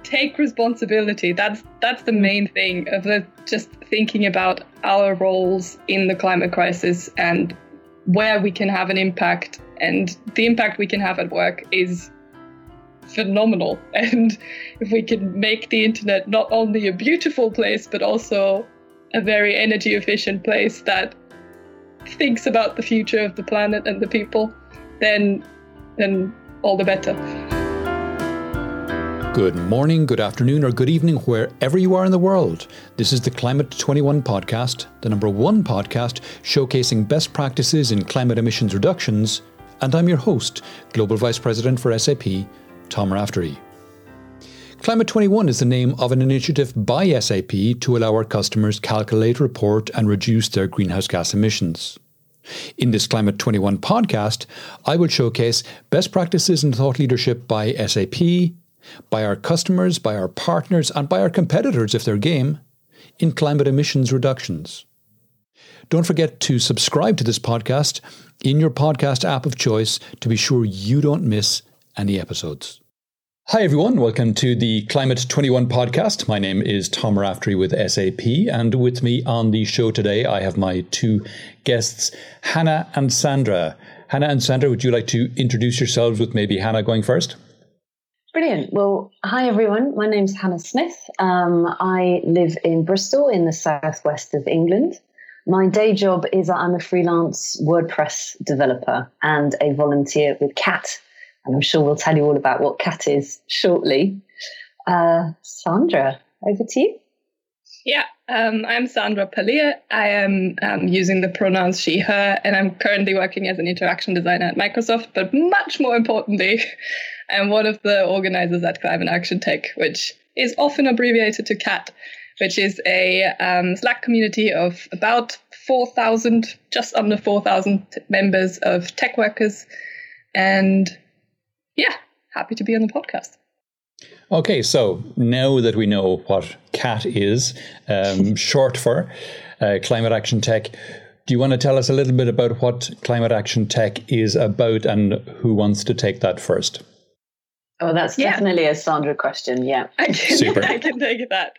take responsibility. That's the main thing of just thinking about our roles in the climate crisis and where we can have an impact. And the impact we can have at work is phenomenal. And if we can make the internet not only a beautiful place, but also a very energy efficient place that thinks about the future of the planet and the people, then all the better. Good morning, good afternoon, or good evening, wherever you are in the world. This is the Climate 21 podcast, the #1 podcast showcasing best practices in climate emissions reductions. And I'm your host, Global Vice President for SAP, Tom Raftery. Climate 21 is the name of an initiative by SAP to allow our customers calculate, report, and reduce their greenhouse gas emissions. In this Climate 21 podcast, I will showcase best practices in thought leadership by SAP, by our customers, by our partners, and by our competitors if they're game, in climate emissions reductions. Don't forget to subscribe to this podcast in your podcast app of choice to be sure you don't miss any episodes. Hi everyone, welcome to the Climate 21 podcast. My name is Tom Raftery with SAP, and with me on the show today I have my two guests, Hannah and Sandra. Hannah and Sandra, would you like to introduce yourselves, with maybe Hannah going first? Brilliant. Well, hi everyone. My name's Hannah Smith. I live in Bristol in the southwest of England. My day job is I'm a freelance WordPress developer and a volunteer with CAT. And I'm sure we'll tell you all about what CAT is shortly. Sandra, over to you. Yeah, I'm Sandra Palia. I am using the pronouns she, her, and I'm currently working as an interaction designer at Microsoft. But much more importantly, I'm one of the organizers at Climate Action Tech, which is often abbreviated to CAT, which is a Slack community of about 4,000, just under 4,000 members of tech workers. And yeah, happy to be on the podcast. Okay, so now that we know what CAT is, short for Climate Action Tech, do you want to tell us a little bit about what Climate Action Tech is about and who wants to take that first? Oh, that's definitely a Sandra question, yeah. I can take that.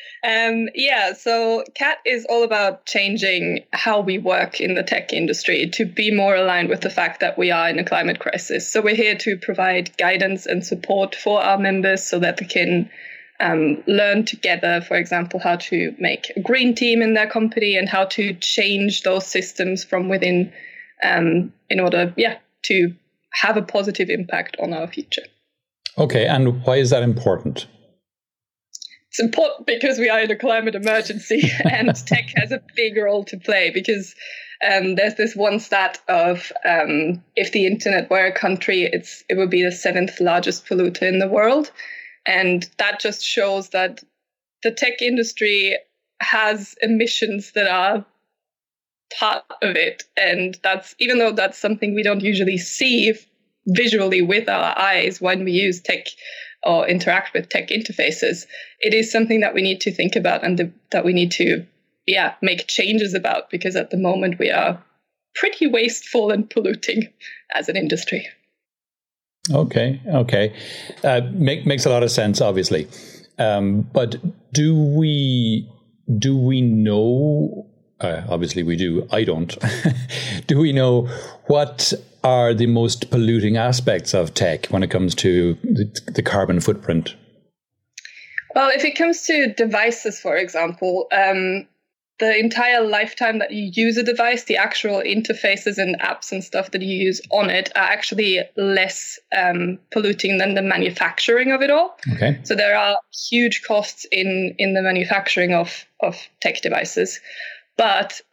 So CAT is all about changing how we work in the tech industry to be more aligned with the fact that we are in a climate crisis. So we're here to provide guidance and support for our members so that they can learn together, for example, how to make a green team in their company and how to change those systems from within in order, to have a positive impact on our future. Okay, and why is that important? It's important because we are in a climate emergency and tech has a big role to play because there's this one stat of if the internet were a country, it would be the 7th largest polluter in the world. And that just shows that the tech industry has emissions that are part of it. And even though that's something we don't usually see visually with our eyes when we use tech or interact with tech interfaces, it is something that we need to think about and that we need to make changes about, because at the moment we are pretty wasteful and polluting as an industry. Okay. Makes a lot of sense, obviously. But do we know, obviously we do, I don't, do we know what are the most polluting aspects of tech when it comes to the carbon footprint? Well, if it comes to devices, for example, the entire lifetime that you use a device, the actual interfaces and apps and stuff that you use on it are actually less polluting than the manufacturing of it all. Okay. So there are huge costs in the manufacturing of tech devices. But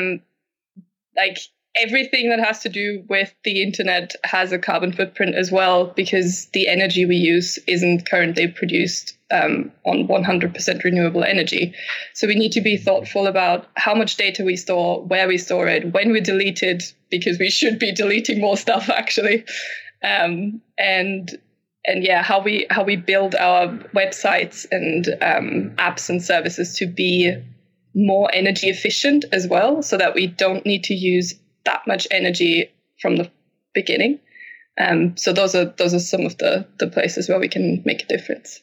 everything that has to do with the internet has a carbon footprint as well, because the energy we use isn't currently produced on 100% renewable energy. So we need to be thoughtful about how much data we store, where we store it, when we delete it, because we should be deleting more stuff actually, and how we build our websites and apps and services to be more energy efficient as well, so that we don't need to use that much energy from the beginning. So those are some of the places where we can make a difference.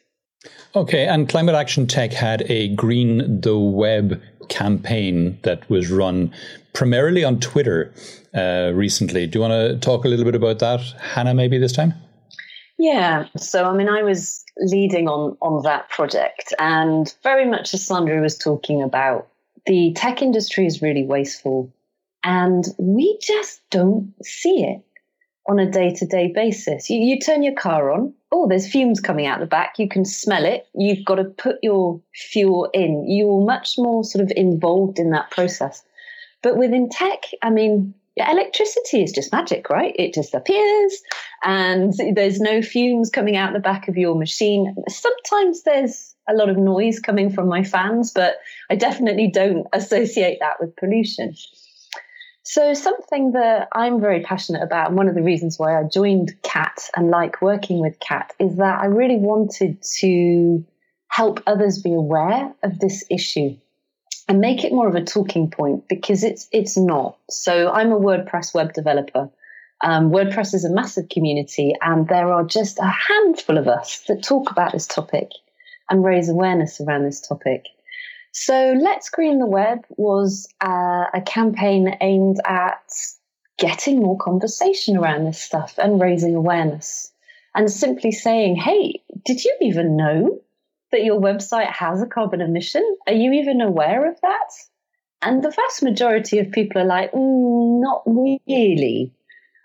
Okay, and Climate Action Tech had a Green the Web campaign that was run primarily on Twitter recently. Do you want to talk a little bit about that, Hannah, maybe this time? Yeah, so I was leading on that project, and very much as Sandra was talking about, the tech industry is really wasteful, and we just don't see it on a day-to-day basis. You turn your car on, oh, there's fumes coming out the back, you can smell it, you've got to put your fuel in. You're much more sort of involved in that process. But within tech, electricity is just magic, right? It just appears and there's no fumes coming out the back of your machine. Sometimes there's a lot of noise coming from my fans, but I definitely don't associate that with pollution. So something that I'm very passionate about, and one of the reasons why I joined CAT and like working with CAT, is that I really wanted to help others be aware of this issue and make it more of a talking point, because it's not. So I'm a WordPress web developer. WordPress is a massive community, and there are just a handful of us that talk about this topic and raise awareness around this topic. So Let's Green the Web was a campaign aimed at getting more conversation around this stuff and raising awareness, and simply saying, hey, did you even know that your website has a carbon emission? Are you even aware of that? And the vast majority of people are like, not really.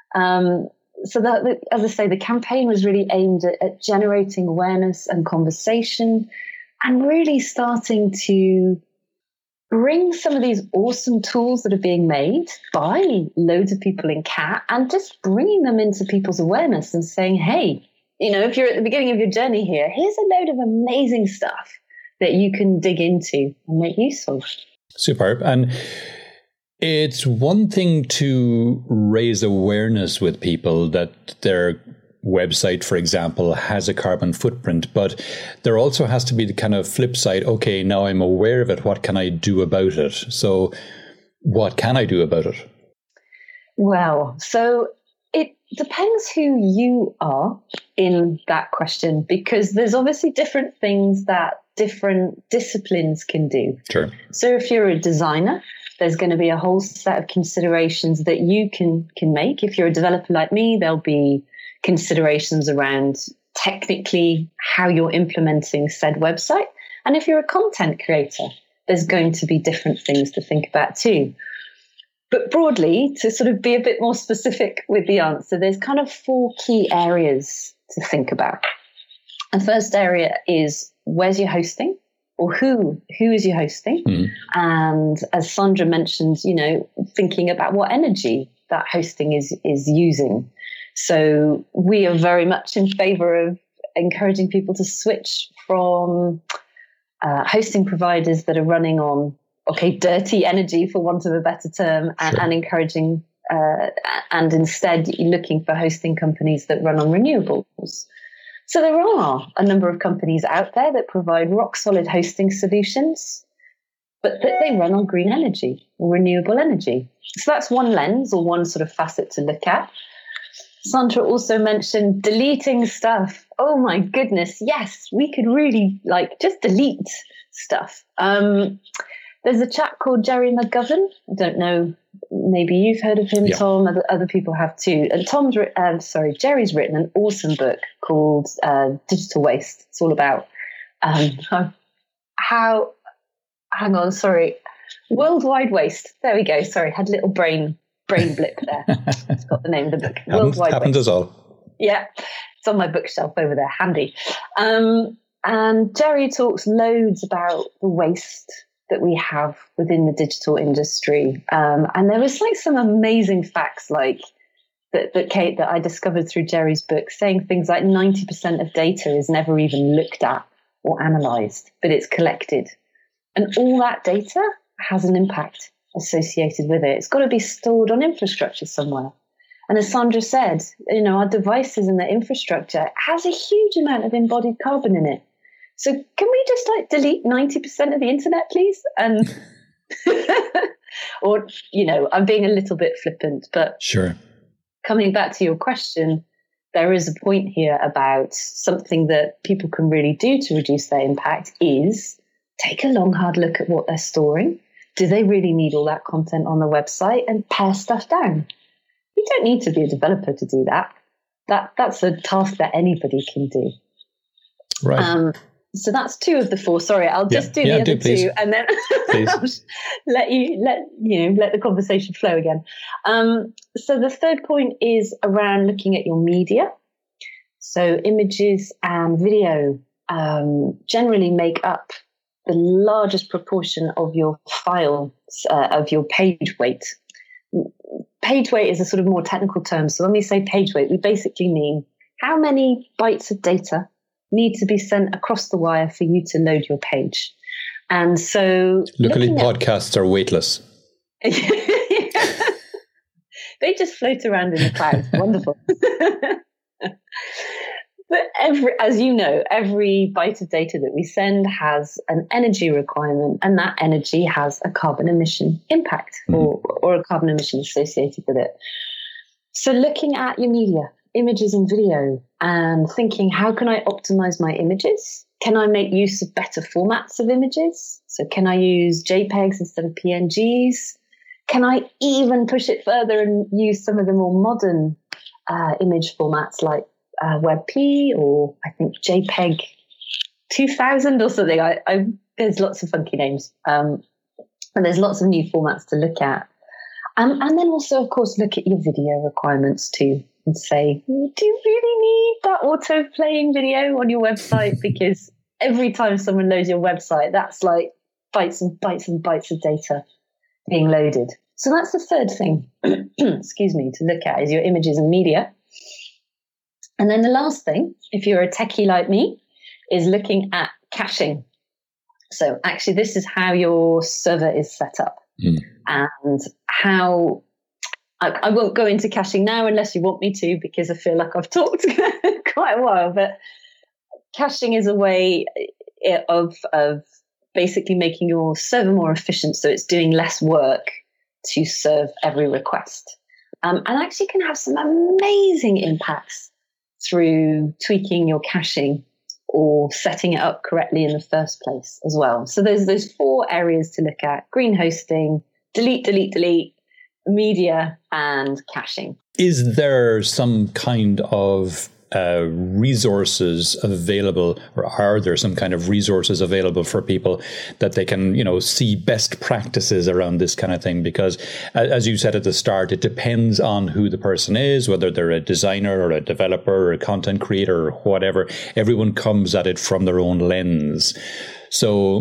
So that, as I say, the campaign was really aimed at generating awareness and conversation, and really starting to bring some of these awesome tools that are being made by loads of people in CAT, and just bringing them into people's awareness and saying, hey, if you're at the beginning of your journey here, here's a load of amazing stuff that you can dig into and make use of. Superb. And it's one thing to raise awareness with people that their website, for example, has a carbon footprint, but there also has to be the kind of flip side. Okay, now I'm aware of it. What can I do about it? So what can I do about it? Well, so it depends who you are in that question, because there's obviously different things that different disciplines can do. Sure. So if you're a designer, there's going to be a whole set of considerations that you can make. If you're a developer like me, there'll be considerations around technically how you're implementing said website. And if you're a content creator, there's going to be different things to think about too. But broadly, to sort of be a bit more specific with the answer, there's kind of 4 key areas to think about. The first area is, where's your hosting? Or who is your hosting? And as Sandra mentioned, thinking about what energy that hosting is using. So we are very much in favor of encouraging people to switch from hosting providers that are running on, dirty energy, for want of a better term, and encouraging and instead looking for hosting companies that run on renewables. So there are a number of companies out there that provide rock solid hosting solutions, but that they run on green energy or renewable energy. So that's one lens or one sort of facet to look at. Sandra also mentioned deleting stuff. Oh my goodness, yes, we could really just delete stuff. There's a chap called Jerry McGovern. I don't know, maybe you've heard of him, yeah. Tom. Other people have too. And Jerry's written an awesome book called Digital Waste. It's all about worldwide waste. There we go. Sorry, had a little brain blip there. It's got the name of the book. Worldwide happens Waste. Us all. Yeah, it's on my bookshelf over there, handy. And Jerry talks loads about the waste that we have within the digital industry. And there was some amazing facts that I discovered through Jerry's book, saying things like 90% of data is never even looked at or analysed, but it's collected. And all that data has an impact associated with it. It's got to be stored on infrastructure somewhere. And as Sandra said, our devices and the infrastructure has a huge amount of embodied carbon in it. So can we just delete 90% of the internet, please? And or, I'm being a little bit flippant, but sure. Coming back to your question, there is a point here about something that people can really do to reduce their impact is take a long, hard look at what they're storing. Do they really need all that content on the website, and pare stuff down? You don't need to be a developer to do that. That's a task that anybody can do. Right. So that's 2 of the 4. Sorry, I'll just do the other 2, and then I'll let the conversation flow again. So the third point is around looking at your media. So images and video generally make up the largest proportion of your files, of your page weight. Page weight is a sort of more technical term. So when we say page weight, we basically mean how many bytes of data need to be sent across the wire for you to load your page. And so luckily podcasts are weightless. They just float around in the clouds. Wonderful. But as you know, every byte of data that we send has an energy requirement, and that energy has a carbon emission impact or a carbon emission associated with it. So looking at your media, images and video, and thinking, how can I optimize my images? Can I make use of better formats of images? So can I use JPEGs instead of PNGs? Can I even push it further and use some of the more modern image formats like WebP, or I think JPEG 2000 or something? There's lots of funky names. And there's lots of new formats to look at. And then also, of course, look at your video requirements too, and say, do you really need that auto-playing video on your website? Because every time someone loads your website, that's like bytes and bytes and bytes of data being loaded. So that's the third thing, excuse me, to look at is your images and media. And then the last thing, if you're a techie like me, is looking at caching. So actually, this is how your server is set up. And how I won't go into caching now unless you want me to, because I feel like I've talked quite a while. But caching is a way of basically making your server more efficient, so it's doing less work to serve every request, and actually can have some amazing impacts through tweaking your caching or setting it up correctly in the first place as well. So there's those 4 areas to look at: green hosting, delete, media, and caching. Is there some kind of resources available, or are there some kind of resources available for people that they can, see best practices around this kind of thing? Because as you said at the start, it depends on who the person is, whether they're a designer or a developer or a content creator or whatever. Everyone comes at it from their own lens. So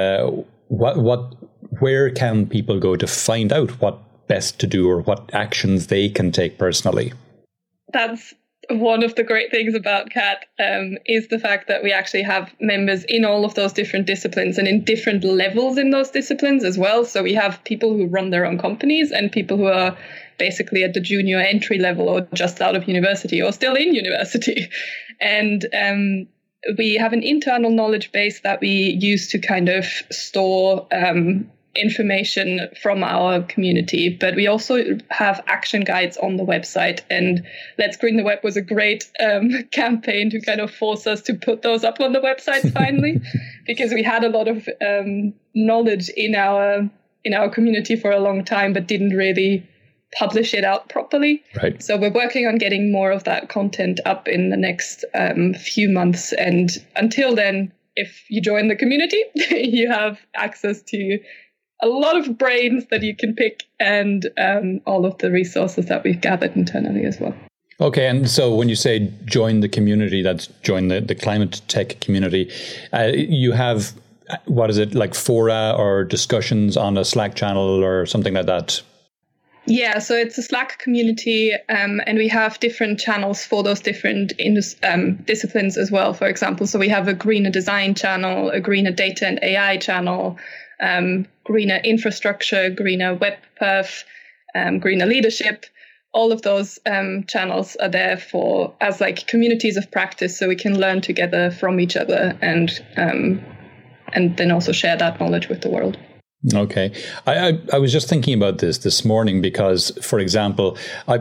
where can people go to find out what best to do or what actions they can take personally? That's one of the great things about CAT, is the fact that we actually have members in all of those different disciplines and in different levels in those disciplines as well. So we have people who run their own companies and people who are basically at the junior entry level or just out of university or still in university. And we have an internal knowledge base that we use to kind of store information from our community, but we also have action guides on the website, and Let's Green the Web was a great campaign to kind of force us to put those up on the website finally, because we had a lot of knowledge in our community for a long time, but didn't really publish it out properly. Right. So we're working on getting more of that content up in the next few months, and until then, if you join the community, you have access to a lot of brains that you can pick, and all of the resources that we've gathered internally as well. Okay, and so when you say join the community, that's join the climate tech community, you have, what is it, like fora or discussions on a Slack channel or something like that? Yeah, so it's a Slack community, and we have different channels for those different disciplines as well, for example. So we have a greener design channel, a greener data and AI channel, greener infrastructure, greener web perf, greener leadership. All of those channels are there as like communities of practice, so we can learn together from each other and then also share that knowledge with the world. Okay. I was just thinking about this morning because, for example,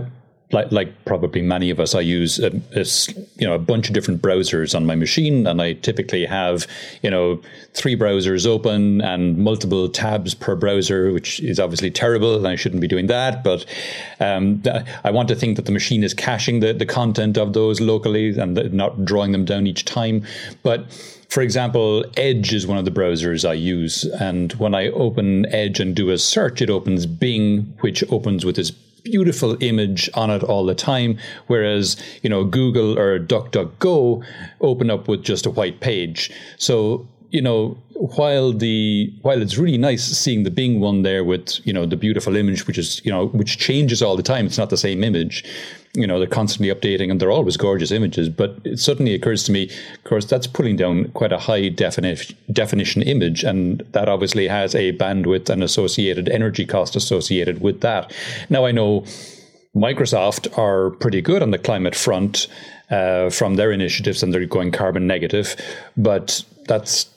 like probably many of us, I use a bunch of different browsers on my machine, and I typically have 3 browsers open and multiple tabs per browser, which is obviously terrible, and I shouldn't be doing that. But I want to think that the machine is caching the content of those locally and not drawing them down each time. But for example, Edge is one of the browsers I use, and when I open Edge and do a search, it opens Bing, which opens with this beautiful image on it all the time, whereas Google or DuckDuckGo open up with just a white page. So while it's really nice seeing the Bing one there with the beautiful image, which changes all the time, it's not the same image. They're constantly updating and they're always gorgeous images. But it suddenly occurs to me, of course, that's pulling down quite a high definition image, and that obviously has a bandwidth and associated energy cost associated with that. Now, I know Microsoft are pretty good on the climate front from their initiatives, and they're going carbon negative, but that's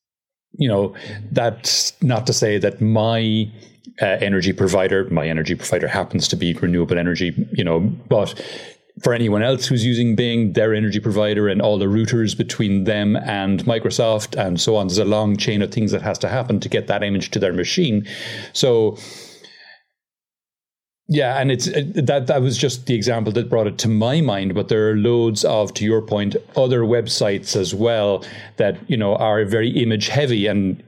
not to say that my energy provider happens to be renewable energy, but for anyone else who's using Bing, their energy provider and all the routers between them and Microsoft and so on, there's a long chain of things that has to happen to get that image to their machine. So yeah, and it's that was just the example that brought it to my mind, but there are loads of, to your point, other websites as well that are very image heavy. And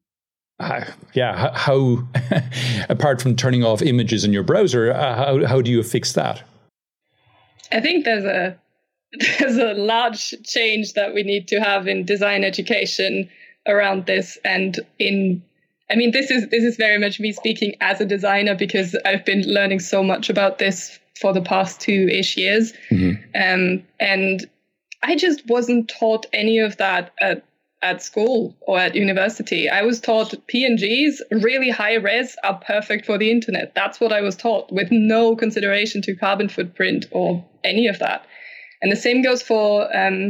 how apart from turning off images in your browser, how do you fix that? I think there's a large change that we need to have in design education around this, and this is very much me speaking as a designer, because I've been learning so much about this for the past 2-ish years. Mm-hmm. And I just wasn't taught any of that at school or at university. I was taught PNGs, really high res, are perfect for the internet. That's what I was taught, with no consideration to carbon footprint or any of that. And the same goes for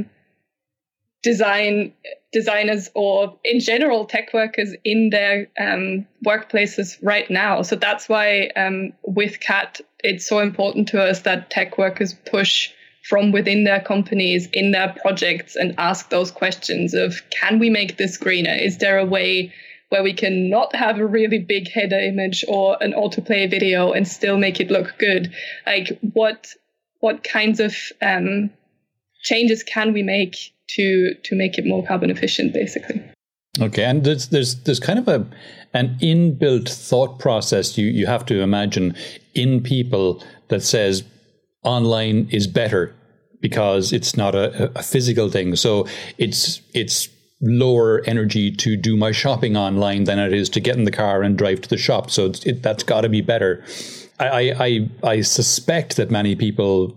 designers or in general tech workers in their workplaces right now. So that's why with CAT, it's so important to us that tech workers push from within their companies, in their projects, and ask those questions of, can we make this greener? Is there a way where we can not have a really big header image or an autoplay video and still make it look good? Like what kinds of changes can we make to make it more carbon efficient, basically? Okay, and there's kind of an inbuilt thought process you have to imagine in people that says online is better because it's not a physical thing. So it's lower energy to do my shopping online than it is to get in the car and drive to the shop. So that's got to be better. I suspect that many people,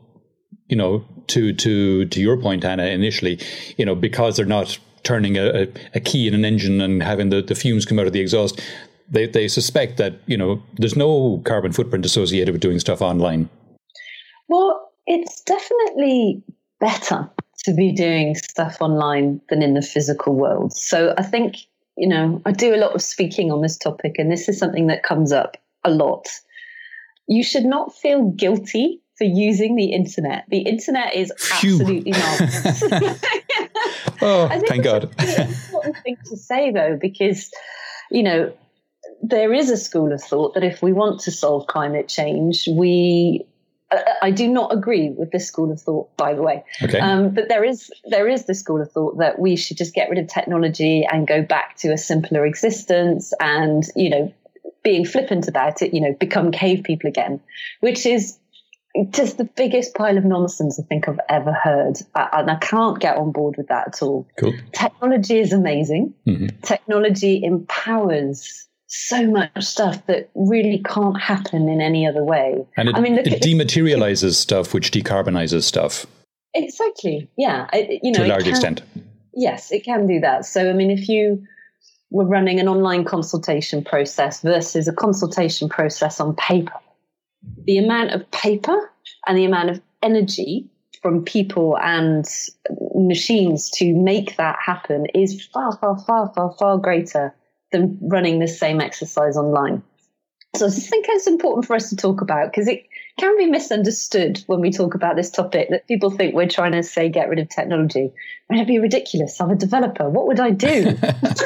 to your point, Anna, initially, because they're not turning a key in an engine and having the fumes come out of the exhaust, they suspect that, there's no carbon footprint associated with doing stuff online. Well, it's definitely better to be doing stuff online than in the physical world. So I think, I do a lot of speaking on this topic, and this is something that comes up a lot. You should not feel guilty for using the internet. The internet is absolutely marvelous. Oh, thank God. It's an important thing to say, though, because, there is a school of thought that if we want to solve climate change, I do not agree with this school of thought, by the way. Okay. But there is this school of thought that we should just get rid of technology and go back to a simpler existence and, being flippant about it, become cave people again, which is just the biggest pile of nonsense I think I've ever heard. And I can't get on board with that at all. Cool. Technology is amazing. Mm-hmm. Technology empowers so much stuff that really can't happen in any other way. And it dematerializes stuff, which decarbonizes stuff. Exactly. Yeah. To a large extent. Yes, it can do that. So, if you were running an online consultation process versus a consultation process on paper, the amount of paper and the amount of energy from people and machines to make that happen is far, far, far, far, far greater than running the same exercise online. So I just think it's important for us to talk about, because it can be misunderstood when we talk about this topic, that people think we're trying to say get rid of technology. It'd be ridiculous. I'm a developer. What would I do?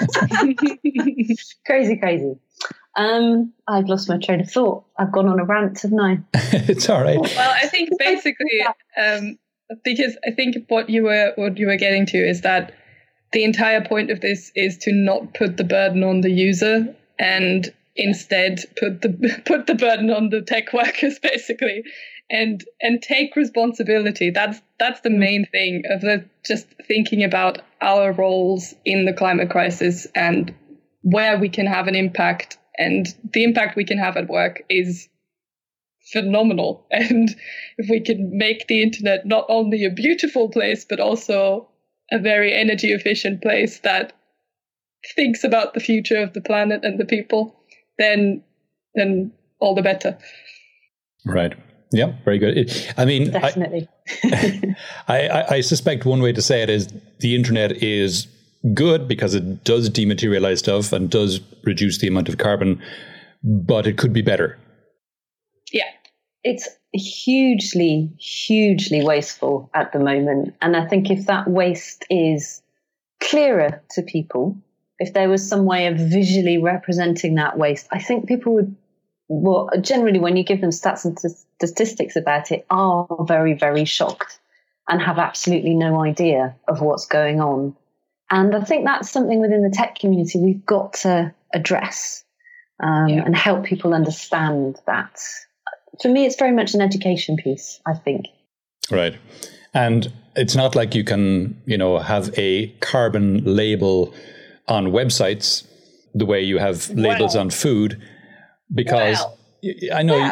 Crazy. I've lost my train of thought. I've gone on a rant, haven't I? It's all right. Well, I think basically, because I think what you were getting to is that the entire point of this is to not put the burden on the user and instead put the burden on the tech workers, basically, and take responsibility. That's the main thing of just thinking about our roles in the climate crisis and where we can have an impact. And the impact we can have at work is phenomenal. And if we can make the internet not only a beautiful place, but also a very energy efficient place that thinks about the future of the planet and the people, then all the better. Right. Yeah, very good. Definitely. I suspect one way to say it is the internet is good because it does dematerialize stuff and does reduce the amount of carbon, but it could be better. Yeah. It's hugely, hugely wasteful at the moment. And I think if that waste is clearer to people, if there was some way of visually representing that waste, I think people would, well, generally when you give them stats and statistics about it, are very, very shocked and have absolutely no idea of what's going on. And I think that's something within the tech community we've got to address and help people understand that. For me, it's very much an education piece, I think. Right. And it's not like you can, have a carbon label on websites the way you have labels on food, because I know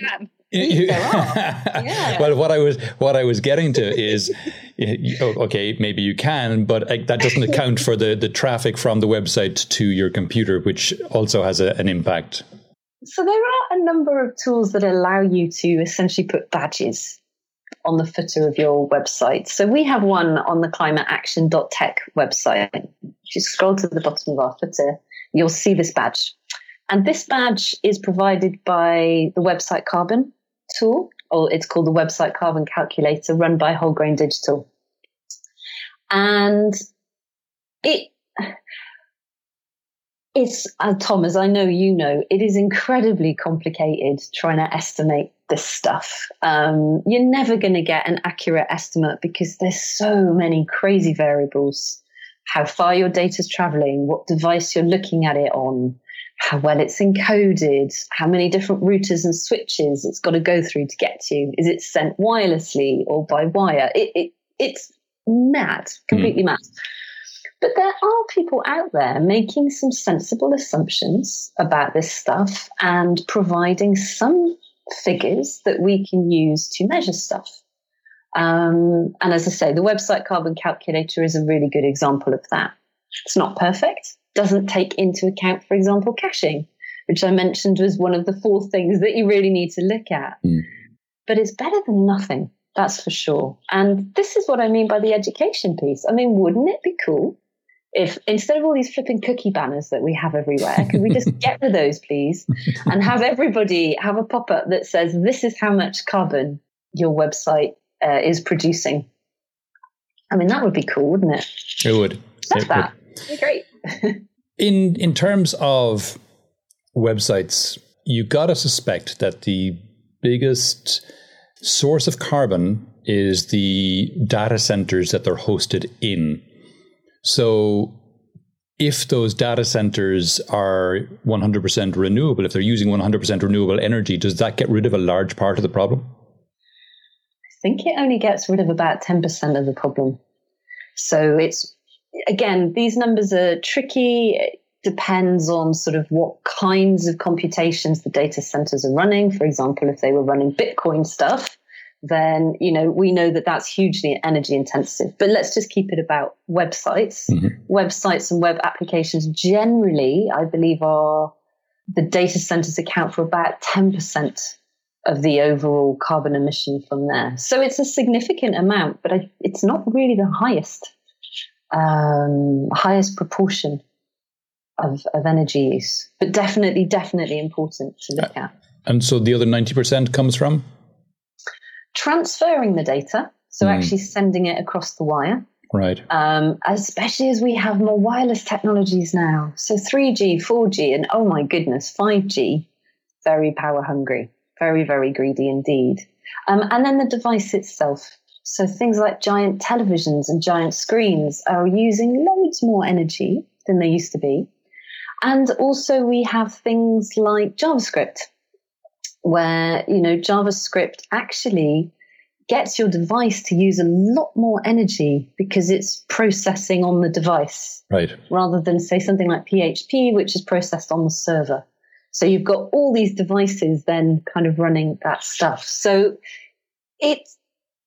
Well, what I was getting to is, okay, maybe you can, but that doesn't account for the traffic from the website to your computer, which also has an impact. So there are a number of tools that allow you to essentially put badges on the footer of your website. So we have one on the climateaction.tech website. If you scroll to the bottom of our footer, you'll see this badge. And this badge is provided by the Website Carbon tool, or it's called the Website Carbon Calculator, run by Wholegrain Digital. And it's, Tom, as I know you know, it is incredibly complicated trying to estimate this stuff. You're never going to get an accurate estimate because there's so many crazy variables. How far your data's traveling, what device you're looking at it on, how well it's encoded, how many different routers and switches it's got to go through to get to. Is it sent wirelessly or by wire? It's mad, completely mad. But there are people out there making some sensible assumptions about this stuff and providing some figures that we can use to measure stuff. And as I say, the Website Carbon Calculator is a really good example of that. It's not perfect, doesn't take into account, for example, caching, which I mentioned was one of the 4 things that you really need to look at. But it's better than nothing, that's for sure. And this is what I mean by the education piece. I mean, wouldn't it be cool if instead of all these flipping cookie banners that we have everywhere, could we just get rid of those, please, and have everybody have a pop-up that says, this is how much carbon your website is producing? I mean, that would be cool, wouldn't it? It would. That would be great. In terms of websites, you got to suspect that the biggest source of carbon is the data centers that they're hosted in. So if those data centers are 100% renewable, if they're using 100% renewable energy, does that get rid of a large part of the problem? I think it only gets rid of about 10% of the problem. So it's, again, these numbers are tricky. It depends on sort of what kinds of computations the data centers are running. For example, if they were running Bitcoin stuff, then, we know that that's hugely energy intensive. But let's just keep it about websites. Websites and web applications generally, I believe, the data centers account for about 10% of the overall carbon emission from there. So it's a significant amount, but it's not really the highest proportion of energy use, but definitely important to look at. And so the other 90% comes from? transferring the data, so actually sending it across the wire. Right. Especially as we have more wireless technologies now. So 3G, 4G, and oh my goodness, 5G, very power hungry, very, very greedy indeed. And then the device itself. So things like giant televisions and giant screens are using loads more energy than they used to be. And also we have things like JavaScript, where, JavaScript actually gets your device to use a lot more energy because it's processing on the device. Right. Rather than, say, something like PHP, which is processed on the server. So you've got all these devices then kind of running that stuff. So it's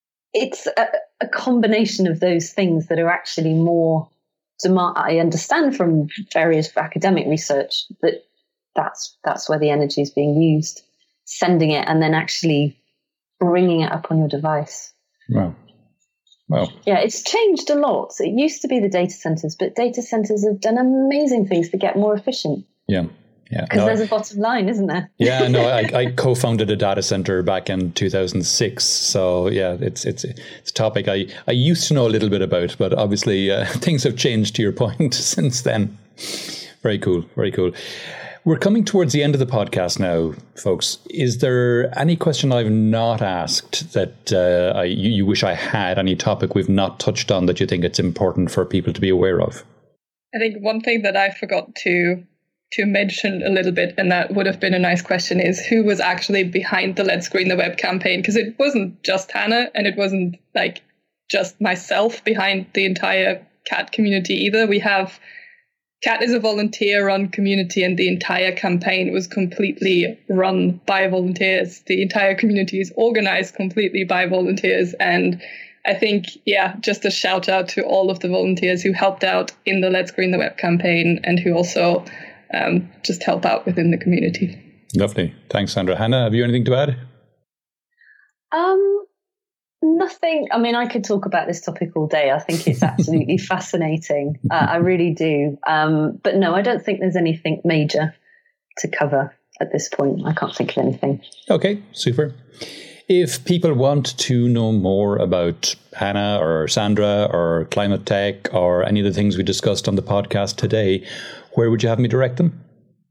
a combination of those things that are actually more demand. I understand from various academic research that that's where the energy is being used, sending it and then actually bringing it up on your device. Wow. Yeah, it's changed a lot. It used to be the data centers, but data centers have done amazing things to get more efficient. Yeah. Because there's a bottom line, isn't there? Yeah, no, I co-founded a data center back in 2006. So yeah, it's a topic I used to know a little bit about, but obviously things have changed, to your point, since then. Very cool. Very cool. We're coming towards the end of the podcast now, folks. Is there any question I've not asked that you wish I had, any topic we've not touched on that you think it's important for people to be aware of? I think one thing that I forgot to mention a little bit, and that would have been a nice question, is who was actually behind the Let's Green the Web campaign? Because it wasn't just Hannah, and it wasn't like just myself behind the entire CAT community either. We have CAT is a volunteer-run community, and the entire campaign was completely run by volunteers. The entire community is organized completely by volunteers. And I think, just a shout out to all of the volunteers who helped out in the Let's Green the Web campaign and who also just help out within the community. Lovely. Thanks, Sandra. Hannah, have you anything to add? Nothing. I mean, I could talk about this topic all day. I think it's absolutely fascinating. I really do. But no, I don't think there's anything major to cover at this point. I can't think of anything. Okay, super. If people want to know more about Hannah or Sandra or climate tech or any of the things we discussed on the podcast today, where would you have me direct them?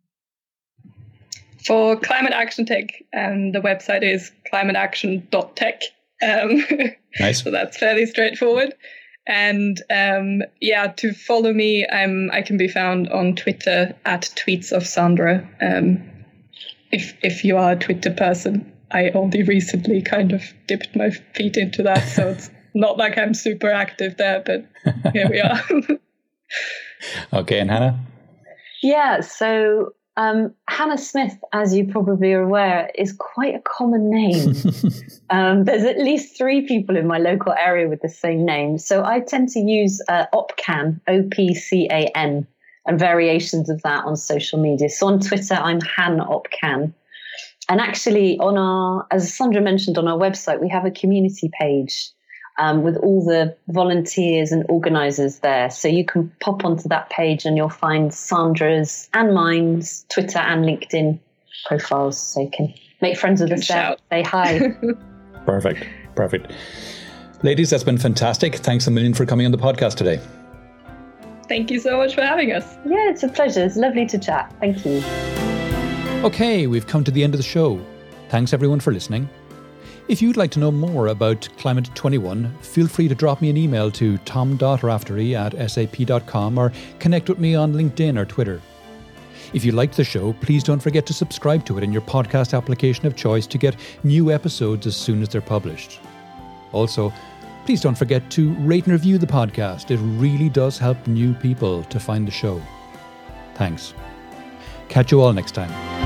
For Climate Action Tech, the website is climateaction.tech. Nice. So that's fairly straightforward. And to follow me, I can be found on Twitter at tweetsofsandra. If you are a Twitter person, I only recently kind of dipped my feet into that, so it's not like I'm super active there, but here we are. Okay, and Hannah? Yeah, so Hannah Smith, as you probably are aware, is quite a common name. There's at least 3 people in my local area with the same name. So I tend to use Opcan, OPCAN, and variations of that on social media. So on Twitter, I'm Han Opcan. And actually, as Sandra mentioned, on our website, we have a community page with all the volunteers and organisers there. So you can pop onto that page and you'll find Sandra's and mine's Twitter and LinkedIn profiles. So you can make friends with us there. Say hi. Perfect. Ladies, that's been fantastic. Thanks a million for coming on the podcast today. Thank you so much for having us. Yeah, it's a pleasure. It's lovely to chat. Thank you. Okay, we've come to the end of the show. Thanks everyone for listening. If you'd like to know more about Climate 21, feel free to drop me an email to tom.raftery@sap.com or connect with me on LinkedIn or Twitter. If you liked the show, please don't forget to subscribe to it in your podcast application of choice to get new episodes as soon as they're published. Also, please don't forget to rate and review the podcast. It really does help new people to find the show. Thanks. Catch you all next time.